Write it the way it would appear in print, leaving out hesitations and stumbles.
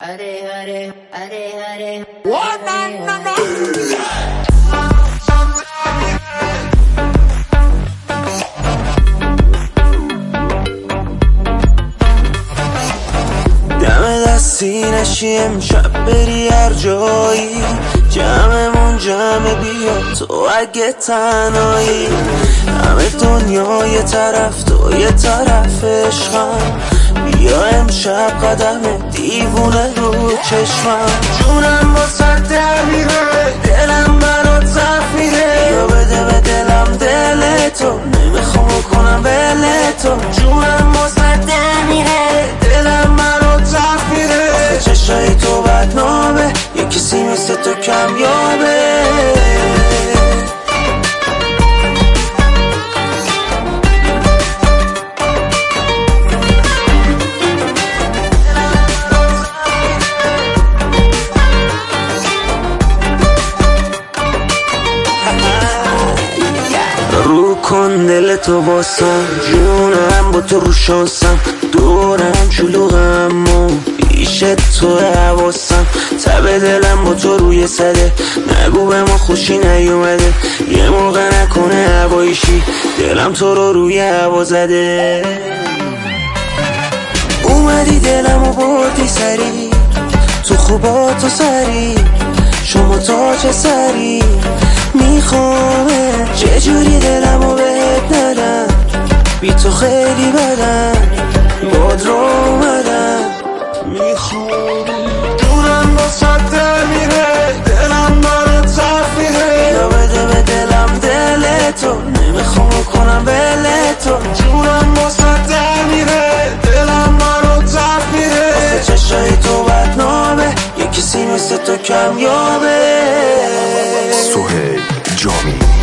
دم دستی نشی امشب بری هر جایی، جمعمون جمع بیا تو اگه تنهایی. همه دنیا یه طرف تو یه طرف عشقم، بیا امشب قدم دیوونه رو چشمم. جونم با سر در میره، دلم برات زخم میره، بیا بده به دلم دل تو، نمیخوام کنم بله تو. جونم با سر در میره، دلم برات زخم میره، آخه چشای تو بدنامه، یه کسی مثل تو کمیابه. رو کن دل تو باسم، جونم با تو رو شانسم، دورم شلوغم و پیش تو حواسم. تب دلم با تو روی صده، نگو به ما خوشی نیومده، یه موقع نکنه هوایشی، دلم تو رو روی هوا زده. اومدی دلم و بردی سری، تو خوبات و سری، شما تاج سری میخوامه. چجوری دلمو بهت ندم، بی تو خیلی بدم، باد رو اومدم میخوامه. جونم با صد در میره، دلم برات زخم میره، یا بده به دلم دل تو، نمیخوام کنم بله تو. جونم با صد در میره، دلم برات زخم میره، آخه چشای تو بدنامه، یه کسی مثل تو کمیابه. سهیل جامی.